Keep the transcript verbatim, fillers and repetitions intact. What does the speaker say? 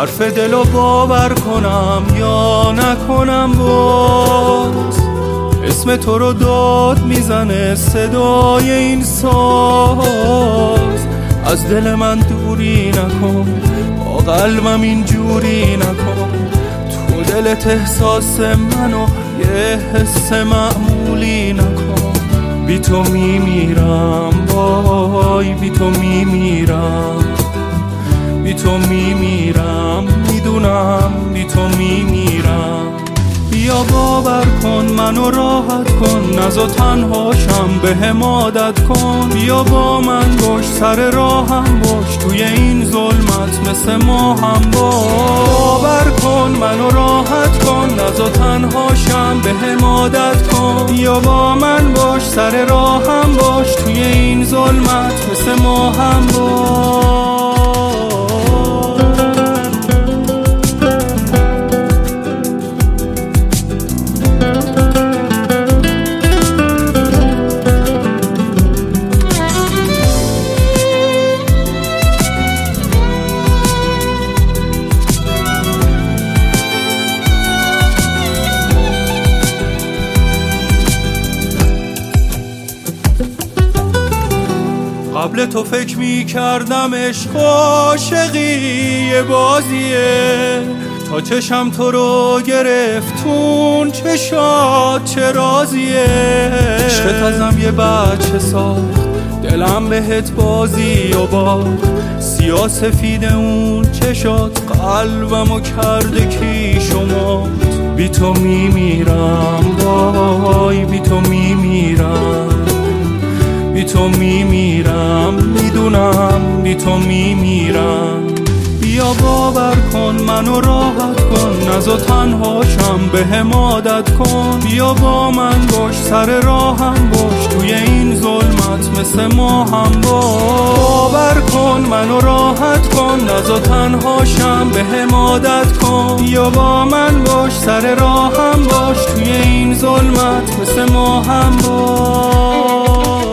حرف دلو باور کنم یا نکنم باز. اسم تو رو داد میزنه صدای این ساز. از دل من دوری نکن، با قلبم اینجوری نکن. تو دلت احساس منو یه حس معمولی نکن. بی تو میمیرم وای، بی تو میمیرم، بی تو میمیرم، میدونم بی تو میمیرم. بیا باور کن منو راحت کن، نزا تنهاشم بهم عادت کن. بیا با من باش، سر راهم باش، توی این ظلمت مثل ما هم باش. باور کن منو راحت کن، نزا تنهاشم بهم عادت کن. بیا با من باش، سر راهم باش، توی این ظلمت مثل ما هم باش. قبل تو فکر می کردم عشق عاشقی یه بازیه، تا چشم تو رو گرفتون چشات چه رازیه. عشقت ازم یه بچه ساخت، دلم بهت بازی و باخت. سیاه سفید اون چشات قلبمو کرده کی شما. بی تو میمیرم وای، بی تو میمیرم، بی تو میمیرم، میدونم بی تو میمیرم. بیا باور کن منو راحت کن، نزا تنهاشم بهم عادت کن. بیا با من باش، سر راهم باش، توی این ظلمت مثل ما هم باش. باور کن منو راحت کن، نزا تنهاشم بهم عادت کن. بیا با من باش، سر راهم باش، توی این ظلمت مثل ما هم باش.